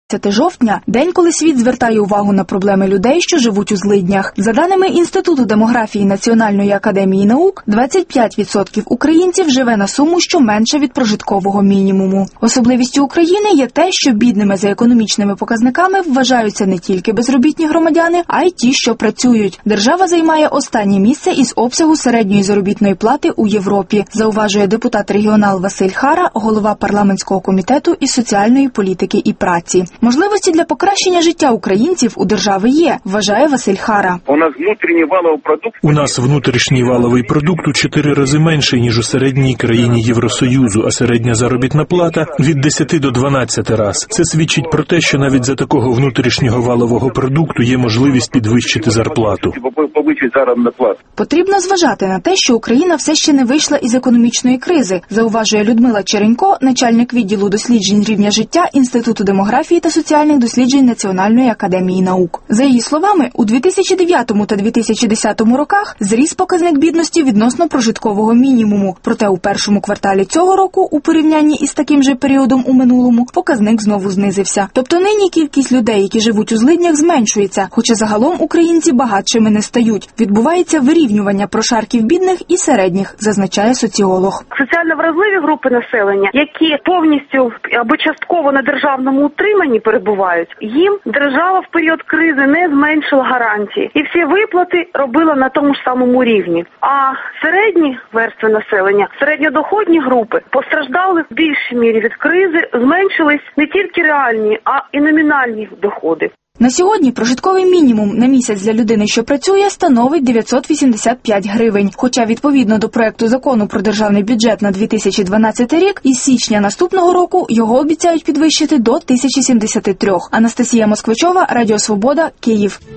жовтня – день, коли світ звертає увагу на проблеми людей, що живуть у злиднях. За даними Інституту демографії Національної академії наук, 25% українців живе на суму, що менше від прожиткового мінімуму. Особливістю України є те, що бідними за економічними показниками вважаються не тільки безробітні громадяни, а й ті, що працюють. Держава займає останнє місце із обсягу середньої заробітної плати у Європі, зауважує депутат-регіонал Василь Хара, голова парламентського комітету із соціальної політики і праці. Можливості для покращення життя українців у держави є, вважає Василь Хара. У нас внутрішній валовий продукт у 4 рази менший, ніж у середній країні Євросоюзу, а середня заробітна плата від 10 до 12 раз. Це свідчить про те, що навіть за такого внутрішнього валового продукту є можливість підвищити зарплату. Потрібно зважати на те, що Україна все ще не вийшла із економічної кризи, зауважує Людмила Черенько, начальник відділу досліджень рівня життя Інституту демографії та соціальних досліджень Національної академії наук. За її словами, у 2009 та 2010 роках зріс показник бідності відносно прожиткового мінімуму. Проте у першому кварталі цього року, у порівнянні із таким же періодом у минулому, показник знову знизився. Тобто нині кількість людей, які живуть у злиднях, зменшується, хоча загалом українці багатшими не стають. Відбувається вирівнювання прошарків бідних і середніх, зазначає соціолог. Соціально вразливі групи населення, які повністю або частково на державному утриманні перебувають, їм держава в період кризи не зменшила гарантії. І всі виплати робила на тому ж самому рівні. А середні верстви населення, середньодоходні групи постраждали в більшій мірі від кризи, зменшились не тільки реальні, а і номінальні доходи. На сьогодні прожитковий мінімум на місяць для людини, що працює, становить 985 гривень. Хоча відповідно до проекту закону про державний бюджет на 2012 рік, із січня наступного року його обіцяють підвищити до 1073. Анастасія Москвичова, Радіо Свобода, Київ.